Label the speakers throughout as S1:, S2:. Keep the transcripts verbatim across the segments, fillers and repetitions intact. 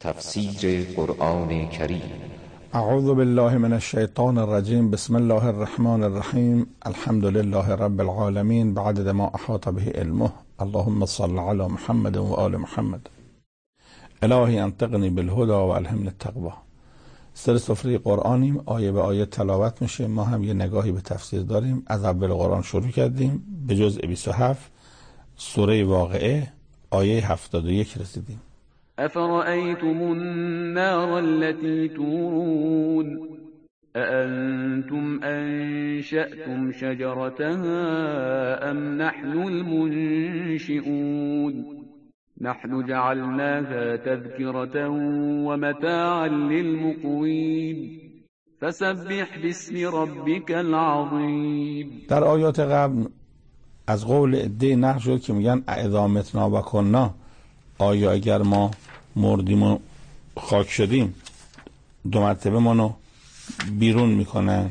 S1: تفسیر قرآن کریم.
S2: اعوذ بالله من الشیطان الرجیم. بسم الله الرحمن الرحیم. الحمد لله رب العالمین بعدد ما احاط به علمه. اللهم صل علی محمد و آل محمد. الهی انطقنی بالهدى و الهمنی التقوی. سر سفره قرآنیم، آیه به آیه تلاوت میشه. ما هم یه نگاهی به تفسیر داریم. از اول قرآن شروع کردیم، به جزء بیست و هفت سوره واقعه آیه هفتاد و یک رسیدیم.
S3: افرأیتم النار التي تورون اانتم انشأتم شجرتها ام نحن المنشئون نحن جعلناها تذكرة ومتاعا للمقوين فسبح باسم ربك العظیم.
S2: در آیات قبل از قول عده نقل شد که میگن اذا متنا و کنا، آیا اگر ما مردیم و خاک شدیم دو مرتبه منو بیرون میکنن.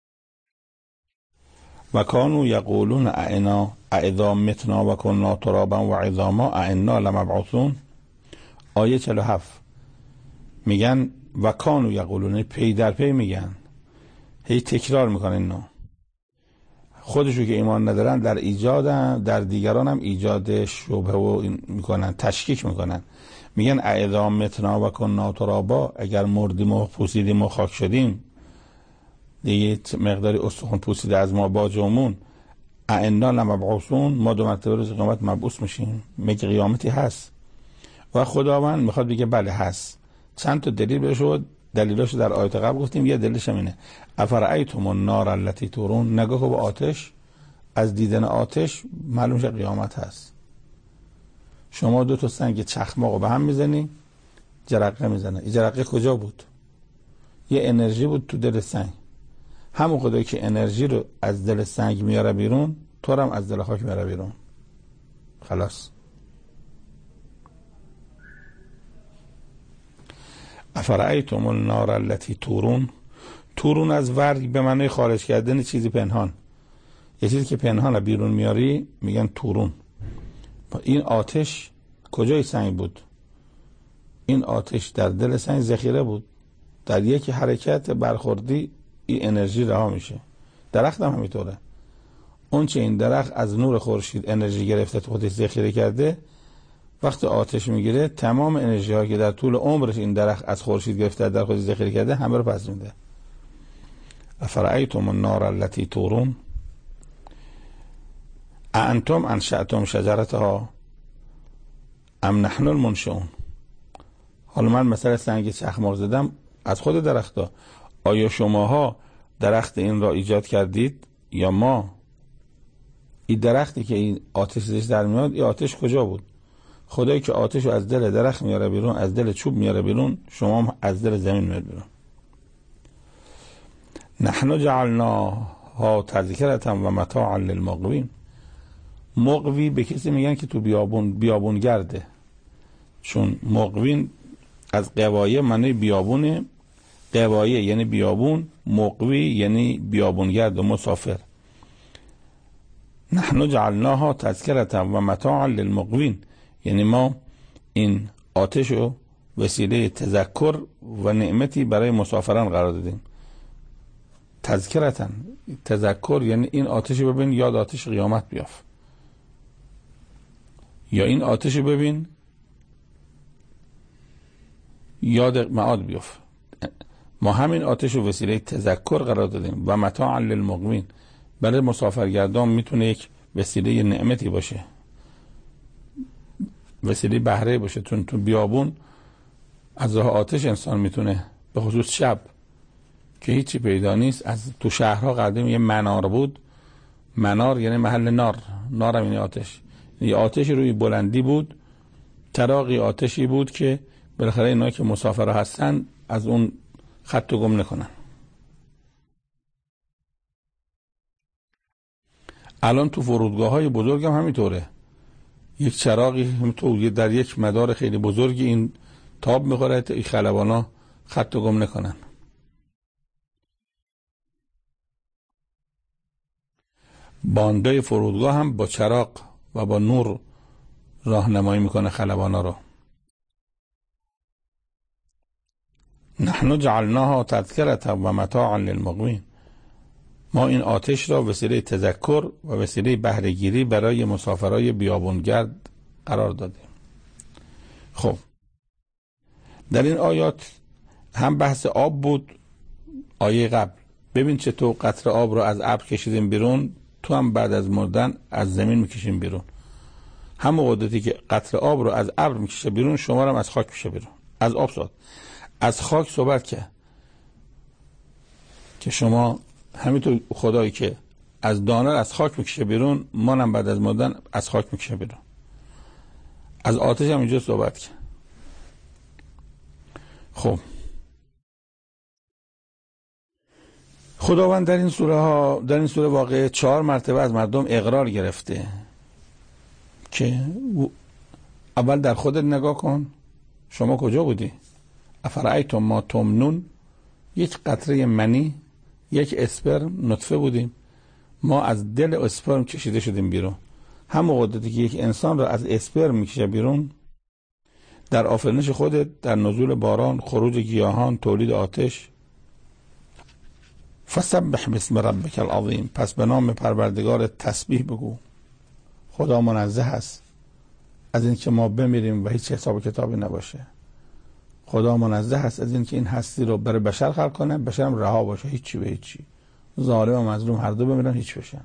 S2: و کانو یقولون اعنا اذا متنا و کنا ترابا و عظاما اعنا لمبعوثون. آیه چهل و هفت میگن و کانو یقولون، پی در پی میگن، هی تکرار میکنن اینا. خودشو که ایمان ندارن در ایجادن، در دیگران هم ایجاد شبهه و میکنن، تشکیک میکنن. میگن اذا متنا و کنا ترابا، اگر مردیم و پوسیدیم و خاک شدیم، دیگه مقداری استخوان پوسیده از ما باجمون، اعنا لمبعوثون، ما دو مرتبه روز قیامت مبعوث میشیم؟ مگه قیامتی هست؟ و خداوند میخواد بگه بله هست. چند تا دلیل بهش، دلیلاشو در آیات قبل گفتیم. یه دلیلش اینه افرأیتم النار التي تورون، نگاه به آتش، از دیدن آتش معلوم شه قیامت هست. شما دو تا سنگ چخماقو به هم میزنی، جرقه میزنه. این جرقه کجا بود؟ یه انرژی بود تو دل سنگ. همون خدایی که انرژی رو از دل سنگ میاره بیرون، تو رو هم از دل خاک میاره بیرون. خلاص. افرأیتم النار التي تورون. تورون از ورگ به معنی خارج کردن چیزی پنهان. یه چیزی که پنهان بیرون میاری میگن تورون. این آتش کجای سنگ بود؟ این آتش در دل سنگ ذخیره بود. در یک حرکت برخوردی این انرژی رها میشه. درخت هم همینطوره. اون چه این درخت از نور خورشید انرژی گرفته تو خودش ذخیره کرده، وقتی آتش میگیره تمام انرژی ها که در طول عمرش این درخت از خورشید گرفته در خودش ذخیره کرده همه رو پس میده. افرأیتم النار التي تورون اانتم انشأتم شجرتها ام نحن المنشئون. حالا من مثلا سنگ چخماق زدم از خود درختا. آیا شماها درخت این را ایجاد کردید یا ما؟ این درختی که این آتش زش در میاد، این آتش کجا بود؟ خدایی که آتش رو از دل درخت میاره بیرون، از دل چوب میاره بیرون، شما هم از دل زمین میاره بیرون. نحن جعلناها تذکرة و متاعا للمقوین. مقوی به کسی میگن که تو بیابون بیابون گرده، چون مقوین از قوایه معنی بیابونه. قوایه یعنی بیابون، مقوی یعنی بیابونگرد و مسافر. نحن جعلناها تذکرة و متاعا للمقوین، یعنی ما این آتش رو وسیله تذکر و نعمتی برای مسافران قرار دادیم. تذکرتن، تذکر یعنی این آتش رو ببین یاد آتش قیامت بیاف، یا این آتش رو ببین یاد معاد بیاف. ما همین آتش رو وسیله تذکر قرار دادیم و متاعا للمقوین. برای مسافرگردان میتونه یک وسیله نعمتی باشه، وسیله بهره باشه. چون تو بیابون از راه آتش انسان میتونه، به خصوص شب که هیچی پیدا نیست، از تو شهرها قدیم یه منار بود. منار یعنی محل نار، نارم یعنی آتش. یه آتش روی بلندی بود، چراغی آتشی بود که بالاخره اینا که مسافر هستن از اون خط و گم نکنن. الان تو فرودگاه های بزرگ هم همینطوره. یک چراغی تو در یک مدار خیلی بزرگی این تاب میخوره تا این خلبانا خط و گم نکنن. باندای فرودگاه هم با چراغ و با نور راهنمایی میکنه خلبانا رو. نحن جعلناها تذکرة و متاعا للمقوین. ما این آتش را وسیله تذکر و وسیله بهره‌گیری برای مسافرای بیابونگرد قرار دادیم. خب در این آیات هم بحث آب بود، آیه قبل ببین چطور قطره آب رو از ابر کشیدیم بیرون، تو هم بعد از مردن از زمین میکشیم بیرون. همون قدرتی که قطره آب رو از ابر میکشه بیرون، شما رو هم از خاک میکشه بیرون. از آب صحبت، از خاک صحبت که که شما همینطور خدایی که از دانه از خاک میکشه بیرون، ما هم بعد از مردن از خاک میکشه بیرون. از آتش هم اینجا صحبت که خب خداوند در این سوره ها در این سوره واقعه چهار مرتبه از مردم اقرار گرفته که اول در خودت نگاه کن، شما کجا بودی؟ افرایتم ما تمنون، یک قطره منی، یک اسپرم نطفه بودیم، ما از دل اسپرم کشیده شدیم بیرون. همون قدرتی که یک انسان را از اسپرم میکشه بیرون، در آفرینش خودت، در نزول باران، خروج گیاهان، تولید آتش. فسبح باسم ربک العظیم، پس به نام پروردگار تسبیح بگو. خدا منزه است از این که ما بمیریم و هیچ حساب کتابی نباشه. خدا منزه است از این که این هستی رو برای بشر خلق کنه، بشر هم رها باشه، هیچی به هیچی، ظالم و مظلوم هر دو بمیرن، هیچ بشن.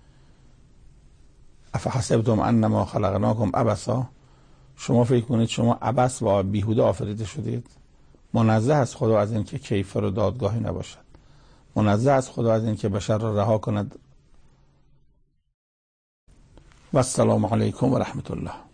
S2: افحسبتم انما خلقناکم عبثا، شما فکر کنید شما عبث و بیهوده آفریده شدید؟ منزه است خدا از این که کیفر و دادگاهی نباشد. منزه است خدا از این که بشر را رها کند. و السلام علیکم و رحمت الله.